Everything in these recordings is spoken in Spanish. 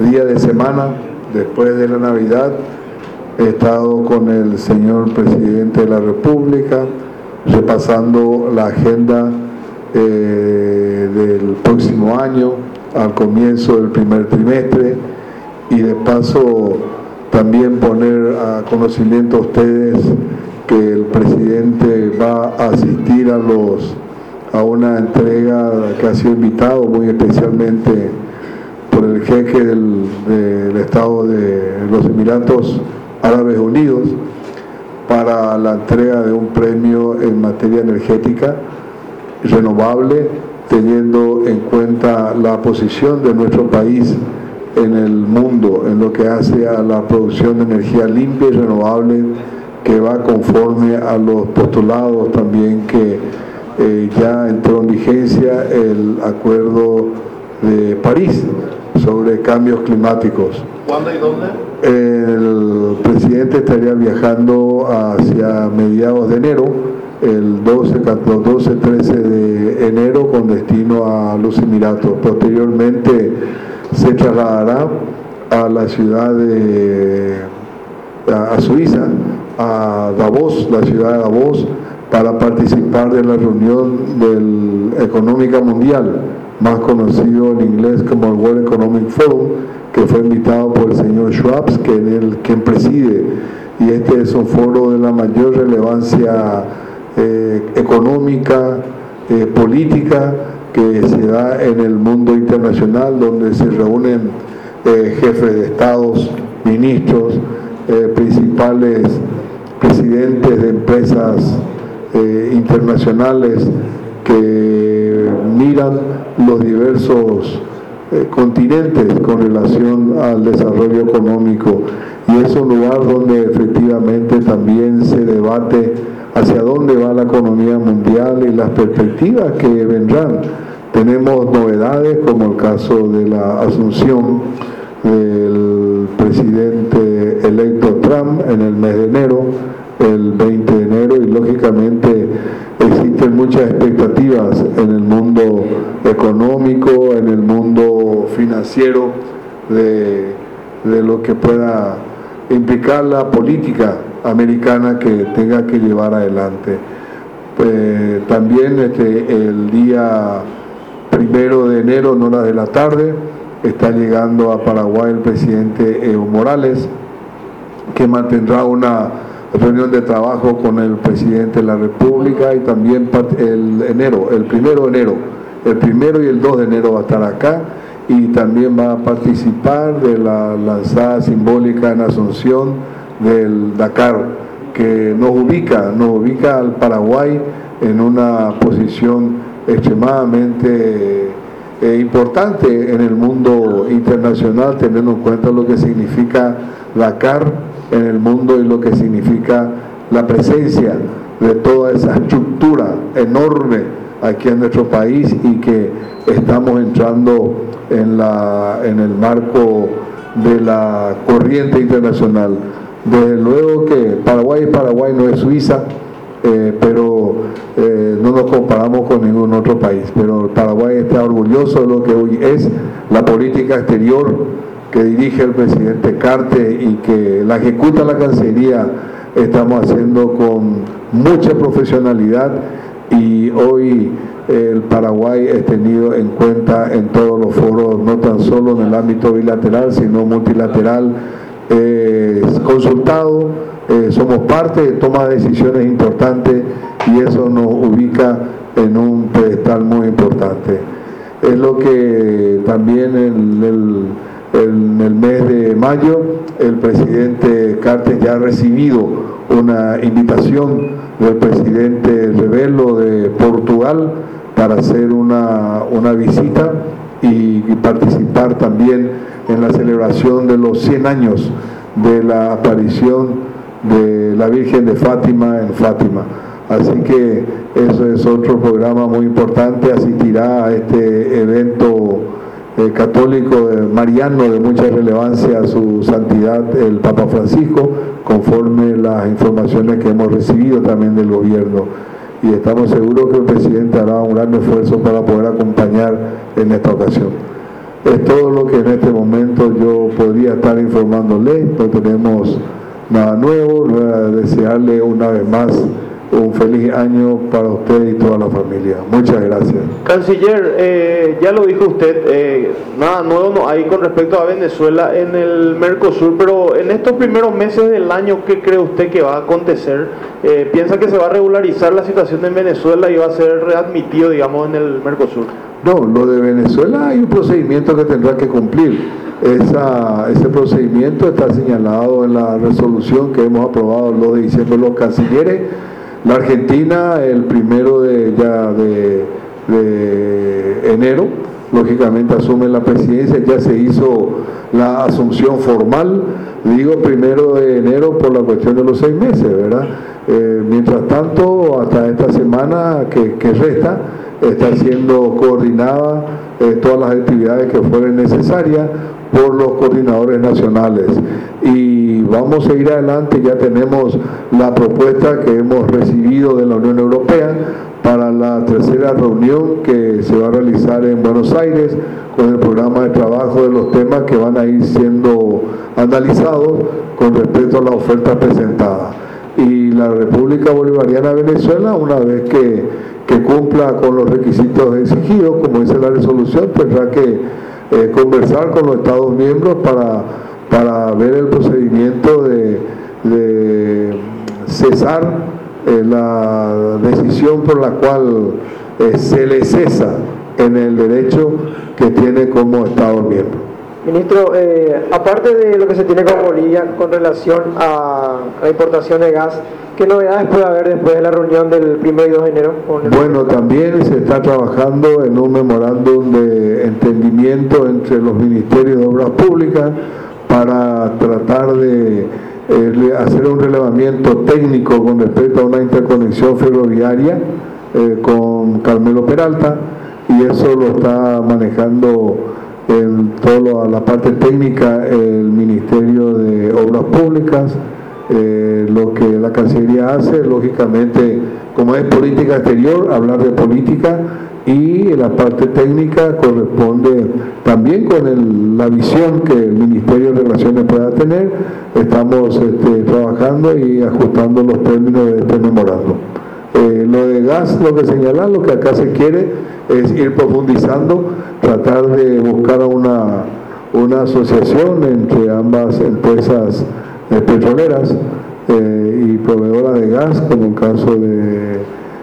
día de semana, después de la Navidad, he estado con el señor presidente de la República, repasando la agenda del próximo año, al comienzo del primer trimestre, y de paso también poner a conocimiento a ustedes que el presidente va a asistir a una entrega que ha sido invitado muy especialmente por el jeque del Estado de los Emiratos Árabes Unidos para la entrega de un premio en materia energética renovable, teniendo en cuenta la posición de nuestro país en el mundo en lo que hace a la producción de energía limpia y renovable, que va conforme a los postulados también que ya entró en vigencia el Acuerdo de París sobre cambios climáticos. ¿Cuándo y dónde? El presidente estaría viajando hacia mediados de enero, el 12-13 de enero, con destino a los Emiratos. Posteriormente se trasladará a la ciudad a Suiza, a Davos, la ciudad de Davos, para participar de la reunión Económica Mundial, más conocido en inglés como el World Economic Forum, que fue invitado por el señor Schwab, quien preside, y este es un foro de la mayor relevancia económica, política, que se da en el mundo internacional, donde se reúnen jefes de estados, ministros, principales presidentes de empresas internacionales que miran los diversos continentes con relación al desarrollo económico, y es un lugar donde efectivamente también se debate hacia dónde va la economía mundial y las perspectivas que vendrán. Tenemos novedades como el caso de la asunción del presidente electo Trump en el mes de enero, el 20 de enero, y lógicamente existen muchas expectativas en el mundo económico, en el mundo financiero, de lo que pueda implicar la política americana que tenga que llevar adelante. También el día 1 de enero, en horas de la tarde, está llegando a Paraguay el presidente Evo Morales, que mantendrá una reunión de trabajo con el presidente de la República, y también el 1 de enero, el 1 y el 2 de enero va a estar acá, y también va a participar de la lanzada simbólica en Asunción del Dakar, que nos ubica al Paraguay en una posición extremadamente importante en el mundo internacional, teniendo en cuenta lo que significa Dakar en el mundo y lo que significa la presencia de toda esa estructura enorme aquí en nuestro país, y que estamos entrando en el marco de la corriente internacional. Desde luego que Paraguay no es Suiza, pero no nos comparamos con ningún otro país, pero Paraguay está orgulloso de lo que hoy es la política exterior que dirige el presidente Cartes y que la ejecuta la Cancillería. Estamos haciendo con mucha profesionalidad, y hoy el Paraguay es tenido en cuenta en todos los foros, no tan solo en el ámbito bilateral, sino multilateral, consultado, somos parte de toma de decisiones importantes, y eso nos ubica en un pedestal muy importante. Es lo que también en el mes de mayo el presidente Cartes ya ha recibido una invitación del presidente Rebelo de Portugal para hacer una visita y participar también en la celebración de los 100 años de la aparición de la Virgen de Fátima en Fátima. Así que eso es otro programa muy importante. Asistirá a este evento católico mariano de mucha relevancia a su santidad el Papa Francisco, conforme las informaciones que hemos recibido también del gobierno, y estamos seguros que el presidente hará un gran esfuerzo para poder acompañar en esta ocasión. Es todo lo que en este momento yo podría estar informándole. No tenemos nada nuevo. Voy a desearle una vez más un feliz año para usted y toda la familia. Muchas gracias. Canciller, ya lo dijo usted, nada nuevo no hay con respecto a Venezuela en el Mercosur, pero en estos primeros meses del año, ¿qué cree usted que va a acontecer? ¿Piensa que se va a regularizar la situación en Venezuela y va a ser readmitido, digamos, en el Mercosur? No, lo de Venezuela hay un procedimiento que tendrá que cumplir. Ese procedimiento está señalado en la resolución que hemos aprobado el 2 de diciembre los cancilleres. La Argentina el 1 de enero, lógicamente asume la presidencia, ya se hizo la asunción formal, digo 1 de enero por la cuestión de los 6 meses, ¿verdad? Mientras tanto, hasta esta semana que resta, está siendo coordinada todas las actividades que fueran necesarias por los coordinadores nacionales, y vamos a ir adelante. Ya tenemos la propuesta que hemos recibido de la Unión Europea para la tercera reunión que se va a realizar en Buenos Aires con el programa de trabajo de los temas que van a ir siendo analizados con respecto a la oferta presentada. Y la República Bolivariana de Venezuela, una vez que cumpla con los requisitos exigidos, como dice la resolución, tendrá que conversar con los Estados miembros para ver el procedimiento de cesar la decisión por la cual se le cesa en el derecho que tiene como Estado miembro. Ministro, aparte de lo que se tiene con Bolivia con relación a la importación de gas, ¿qué novedades puede haber después de la reunión del 1 y 2 de enero? Bueno, también se está trabajando en un memorándum de entendimiento entre los ministerios de Obras Públicas para tratar de hacer un relevamiento técnico con respecto a una interconexión ferroviaria con Carmelo Peralta, y eso lo está manejando en toda la parte técnica el Ministerio de Obras Públicas. Lo que la Cancillería hace, lógicamente, como es política exterior, hablar de política, y la parte técnica corresponde también con la visión que el Ministerio de Relaciones pueda tener. Estamos trabajando y ajustando los términos de este memorándum. Lo de gas, lo que señalan, lo que acá se quiere es ir profundizando, tratar de buscar una asociación entre ambas empresas petroleras y proveedoras de gas, como el caso de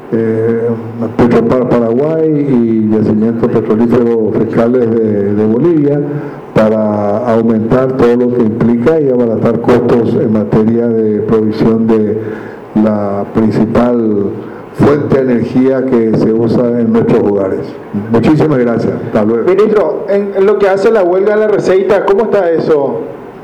Petropar Paraguay y Yacimientos Petrolíferos Fiscales de Bolivia, para aumentar todo lo que implica y abaratar costos en materia de provisión de la principal fuente de energía que se usa en nuestros hogares. Muchísimas gracias. Hasta luego. Ministro, en lo que hace la huelga de la Receita, ¿cómo está eso?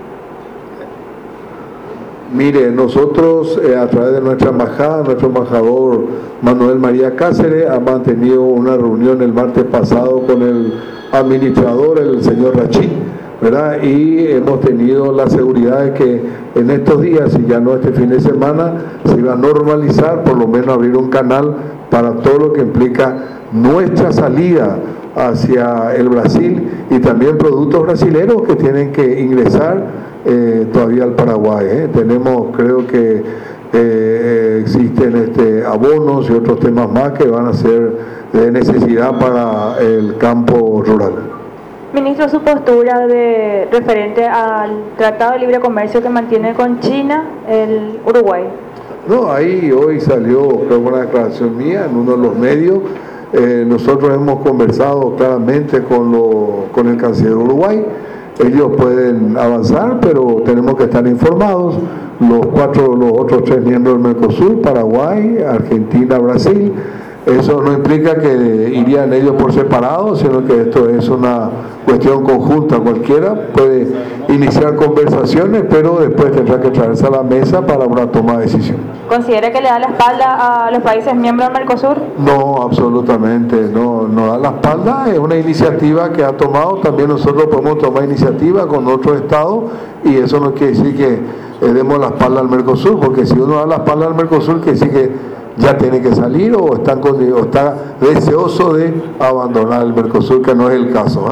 Mire, nosotros a través de nuestra embajada, nuestro embajador Manuel María Cáceres ha mantenido una reunión el martes pasado con el administrador, el señor Rachid, ¿verdad? Y hemos tenido la seguridad de que en estos días, y ya no este fin de semana, se va a normalizar, por lo menos abrir un canal para todo lo que implica nuestra salida hacia el Brasil, y también productos brasileños que tienen que ingresar todavía al Paraguay. Tenemos, creo que existen abonos y otros temas más que van a ser de necesidad para el campo rural. Ministro, su postura referente al Tratado de Libre Comercio que mantiene con China el Uruguay. No, ahí hoy salió, creo, una declaración mía en uno de los medios. Nosotros hemos conversado claramente con el canciller de Uruguay. Ellos pueden avanzar, pero tenemos que estar informados. Los otros 3 miembros del Mercosur, Paraguay, Argentina, Brasil. Eso no implica que irían ellos por separado, sino que esto es una cuestión conjunta. Cualquiera puede iniciar conversaciones, pero después tendrá que traerse a la mesa para una toma de decisión. ¿Considera que le da la espalda a los países miembros del Mercosur? No, absolutamente, no da la espalda. Es una iniciativa que ha tomado. También nosotros podemos tomar iniciativa con otros estados, y eso no quiere decir que demos la espalda al Mercosur, porque si uno da la espalda al Mercosur, quiere decir que ya tiene que salir o está deseoso de abandonar el Mercosur, que no es el caso.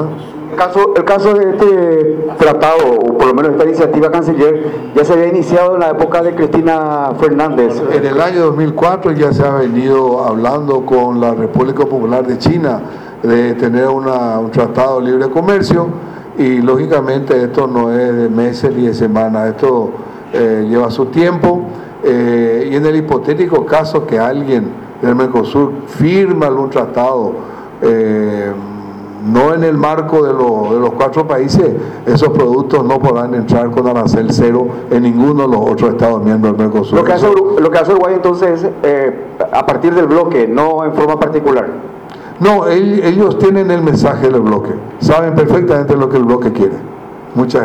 El caso de este tratado, o por lo menos esta iniciativa canciller, ya se había iniciado en la época de Cristina Fernández. En el año 2004 ya se ha venido hablando con la República Popular de China de tener un tratado de libre comercio, y lógicamente esto no es de meses ni de semanas, esto lleva su tiempo, y en el hipotético caso que alguien del Mercosur firma algún tratado, no en el marco de los 4 países, esos productos no podrán entrar con arancel cero en ninguno de los otros Estados miembros del Mercosur. Lo que hace Uruguay entonces es a partir del bloque, no en forma particular. No, ellos tienen el mensaje del bloque, saben perfectamente lo que el bloque quiere. Muchas